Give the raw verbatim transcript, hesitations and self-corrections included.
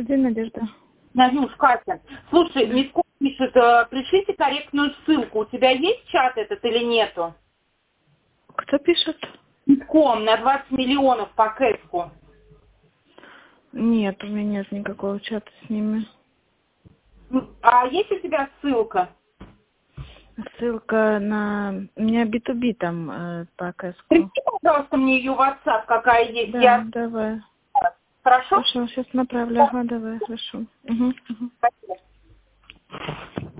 Добрый день, Надежда. Надюш, Катя, слушай, Миско пишет, э, пришлите корректную ссылку. У тебя есть чат этот или нету? Кто пишет? Миско на двадцать миллионов по кэшку. Нет, у меня нет никакого чата с ними. А есть у тебя ссылка? Ссылка на... У меня би ту би там э, по кэску. Пришли, пожалуйста, мне ее в WhatsApp, какая есть. Да, Я... давай. Хорошо? Хорошо, сейчас направлю. Ага, давай, хорошо. Угу, угу. Спасибо.